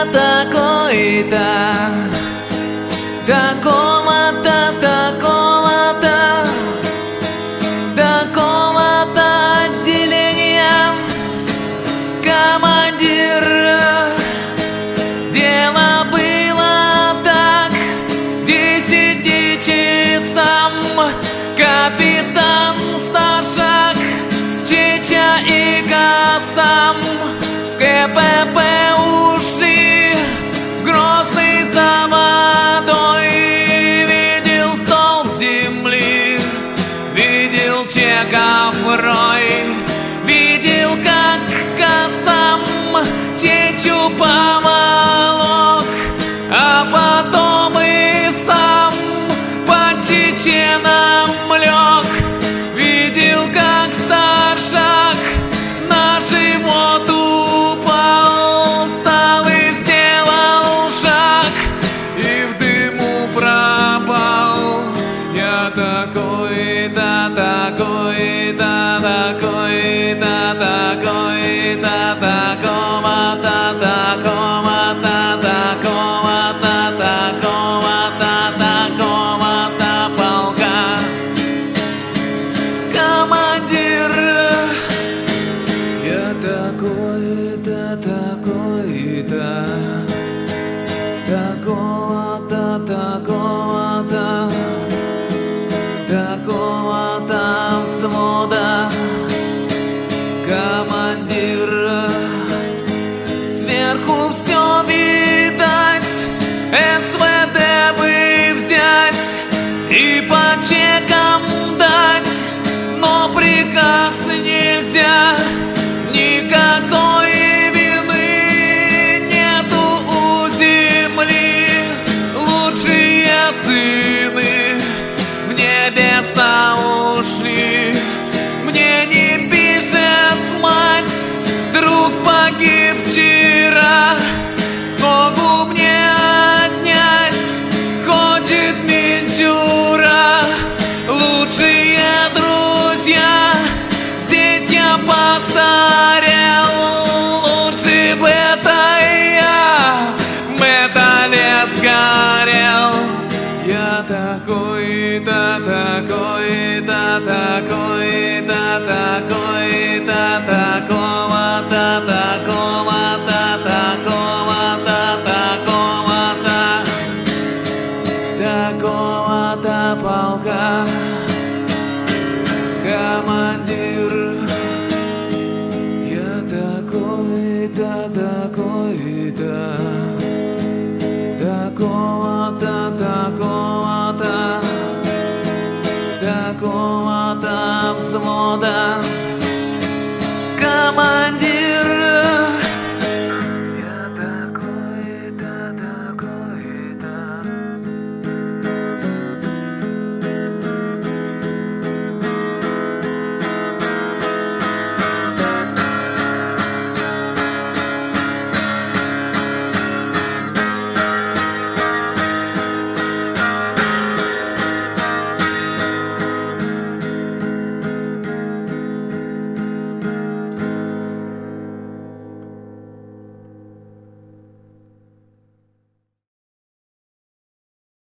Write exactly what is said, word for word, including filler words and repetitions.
такой-то, такого-то, такого-то, такого-то отделения командир. Дело было так, к десяти часам капитан Старшак, Чеча и Касам с КПП ушли в Грозный за водой. Видел столб земли, видел Чеков рой, видел, как Касам Чечу поволок, а потом и сам по чеченам лег. Видел, как Старшак на живот упал, встал и сделал шаг, и в дыму пропал. Я такой-то, такой-то, такой-то, такой-то, такого-то, такого-то, такого-то, такого-то, такого-то полка командир. Я такой-то, такой-то, такого-то, такого-то, такого-то взвода командир. Сверху все видать, СВД бы взять и по чекам дать, но приказ нельзя. Никакой вины нету у земли, лучшие сыны в небеса ушли. Мне не пишет мать, друг погиб вчера, ногу мне отнять хочет Минчура. Лучшие друзья, здесь я постарел, лучше бы это я в металле сгорел. Я такой-то, такой-то, такой-то, такой-то, такого-то, такого-то, такого-то, такого-то, такого-то полка командир. Я такой-то, такой-то, такого-то, такого-то, такого-то взвода